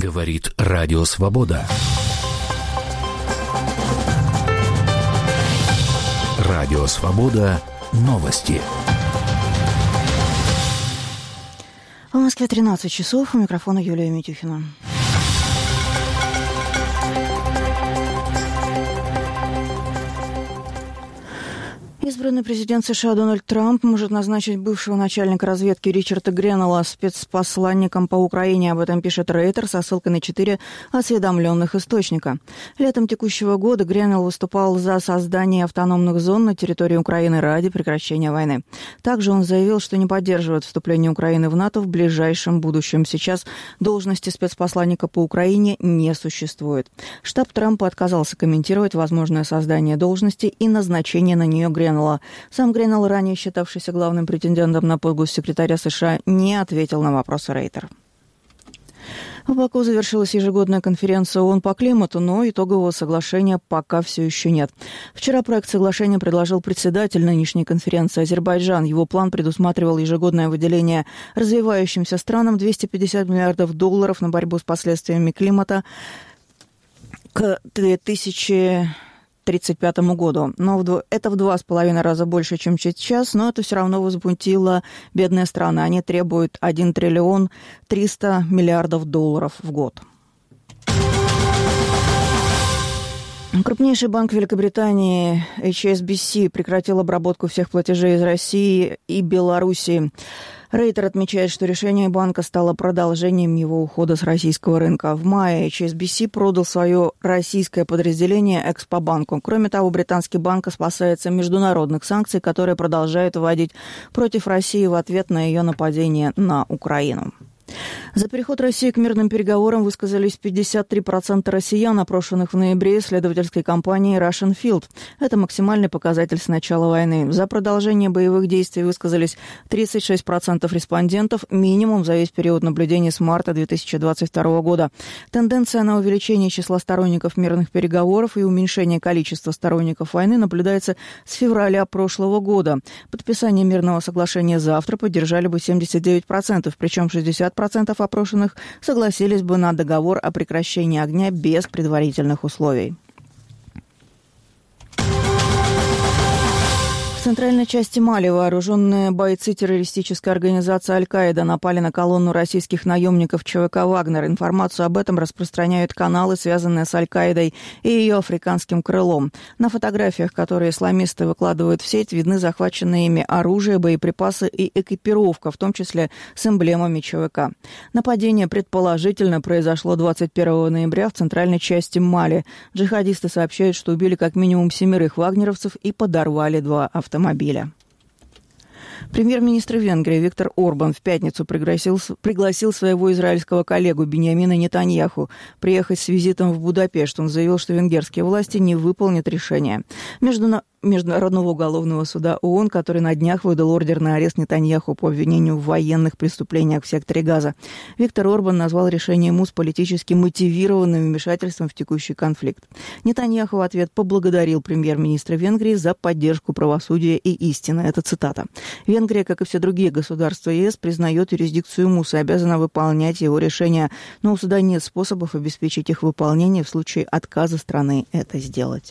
Говорит Радио Свобода. Радио Свобода. Новости. В Москве 13 часов. У микрофона Юлия Митюхина. Избранный президент США Дональд Трамп может назначить бывшего начальника разведки Ричарда Гренелла спецпосланником по Украине. Об этом пишет Рейтер со ссылкой на 4 осведомленных источника. Летом текущего года Гренелл выступал за создание автономных зон на территории Украины ради прекращения войны. Также он заявил, что не поддерживает вступление Украины в НАТО в ближайшем будущем. Сейчас должности спецпосланника по Украине не существует. Штаб Трампа отказался комментировать возможное создание должности и назначение на нее Гренелла. Сам Гренелл, ранее считавшийся главным претендентом на пост госсекретаря США, не ответил на вопросы Рейтер. В Баку завершилась ежегодная конференция ООН по климату, но итогового соглашения пока все еще нет. Вчера проект соглашения предложил председатель нынешней конференции Азербайджан. Его план предусматривал ежегодное выделение развивающимся странам $250 миллиардов на борьбу с последствиями климата к 2035 году. Но это в 2,5 раза больше, чем сейчас, но это все равно возмутило бедные страны. Они требуют $1 триллион 300 миллиардов в год. Крупнейший банк Великобритании HSBC прекратил обработку всех платежей из России и Белоруссии. Рейтер отмечает, что решение банка стало продолжением его ухода с российского рынка. В мае HSBC продал свое российское подразделение Экспобанку. Кроме того, британский банк опасается международных санкций, которые продолжают вводить против России в ответ на ее нападение на Украину. За переход России к мирным переговорам высказались 53% россиян, опрошенных в ноябре исследовательской компанией Russian Field. Это максимальный показатель с начала войны. За продолжение боевых действий высказались 36% респондентов, минимум за весь период наблюдения с марта 2022 года. Тенденция на увеличение числа сторонников мирных переговоров и уменьшение количества сторонников войны наблюдается с февраля прошлого года. Подписание мирного соглашения завтра поддержали бы 79%, причем 60% опрошенных согласились бы на договор о прекращении огня без предварительных условий. В центральной части Мали вооруженные бойцы террористической организации «Аль-Каида» напали на колонну российских наемников ЧВК «Вагнер». Информацию об этом распространяют каналы, связанные с «Аль-Каидой» и ее африканским крылом. На фотографиях, которые исламисты выкладывают в сеть, видны захваченные ими оружие, боеприпасы и экипировка, в том числе с эмблемами ЧВК. Нападение предположительно произошло 21 ноября в центральной части Мали. Джихадисты сообщают, что убили как минимум 7 вагнеровцев и подорвали 2 автомобиля. Премьер-министр Венгрии Виктор Орбан в пятницу пригласил своего израильского коллегу Биньямина Нетаньяху приехать с визитом в Будапешт. Он заявил, что венгерские власти не выполнят решение Международного уголовного суда ООН, который на днях выдал ордер на арест Нетаньяху по обвинению в военных преступлениях в секторе Газа. Виктор Орбан назвал решение МУС политически мотивированным вмешательством в текущий конфликт. Нетаньяху в ответ поблагодарил премьер-министра Венгрии за поддержку правосудия и истины. Это цитата. Венгрия, как и все другие государства ЕС, признает юрисдикцию МУС и обязана выполнять его решения, но у суда нет способов обеспечить их выполнение в случае отказа страны это сделать.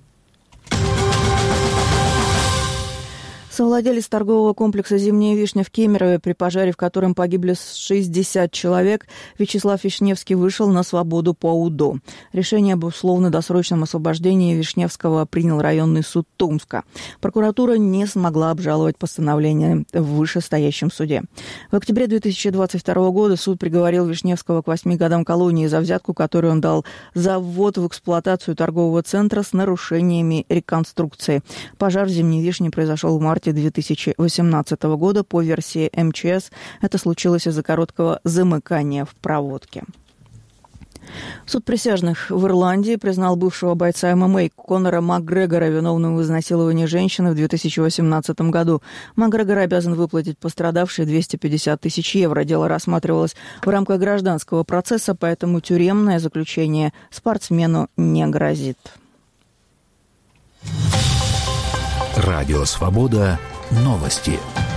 Совладелец торгового комплекса «Зимняя вишня» в Кемерове, при пожаре в котором погибли 60 человек, Вячеслав Вишневский вышел на свободу по УДО. Решение об условно-досрочном освобождении Вишневского принял районный суд Томска. Прокуратура не смогла обжаловать постановление в вышестоящем суде. В октябре 2022 года суд приговорил Вишневского к 8 годам колонии за взятку, которую он дал за ввод в эксплуатацию торгового центра с нарушениями реконструкции. Пожар в «Зимней вишне» произошел в марте 2018 года. По версии МЧС, это случилось из-за короткого замыкания в проводке. Суд присяжных в Ирландии признал бывшего бойца ММА Конора Макгрегора виновным в изнасиловании женщины в 2018 году. Макгрегор обязан выплатить пострадавшей 250 тысяч евро. Дело рассматривалось в рамках гражданского процесса, поэтому тюремное заключение спортсмену не грозит. Радио Свобода. Новости.